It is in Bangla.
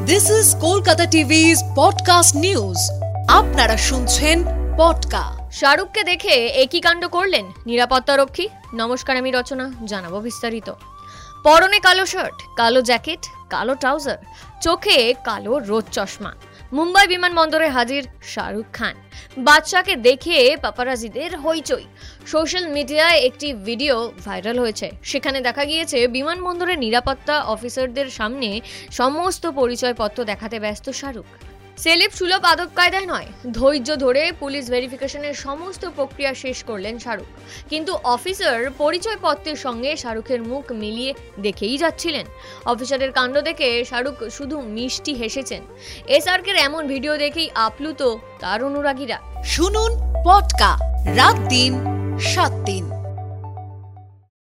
This is Kolkata TV's podcast news. আপনারা শুনছেন পডকা। শাহরুখকে দেখে একই কাণ্ড করলেন নিরাপত্তারক্ষী। নমস্কার, আমি রচনা, জানাবো বিস্তারিত। পরনে কালো শার্ট, কালো জ্যাকেট, কালো ট্রাউজার, চোখে কালো রোদ চশমা, মুম্বাই বিমানবন্দরে হাজির শাহরুখ খান। বাদশাকে দেখে পাপারাজিদের হইচই। সোশ্যাল মিডিয়ায় একটি ভিডিও ভাইরাল হয়েছে। সেখানে দেখা গিয়েছে বিমানবন্দরের নিরাপত্তা অফিসারদের সামনে সমস্ত পরিচয়পত্র দেখাতে ব্যস্ত শাহরুখ। সেলেব সুলভ আদব কায়দায় নয়, ধৈর্য ধরে পুলিশ ভেরিফিকেশনের সমস্ত প্রক্রিয়া শেষ করলেন শাহরুখ। কিন্তু অফিসার পরিচয়পত্রের সঙ্গে শাহরুখের মুখ মিলিয়ে দেখেই যাচ্ছিলেন। অফিসারের কাণ্ড দেখে শাহরুখ শুধু মিষ্টি হেসেছেন। এসআরকের এমন ভিডিও দেখেই আপ্লুত তার অনুরাগীরা। শুনুন পডকা, রাত দিন 7 দিন।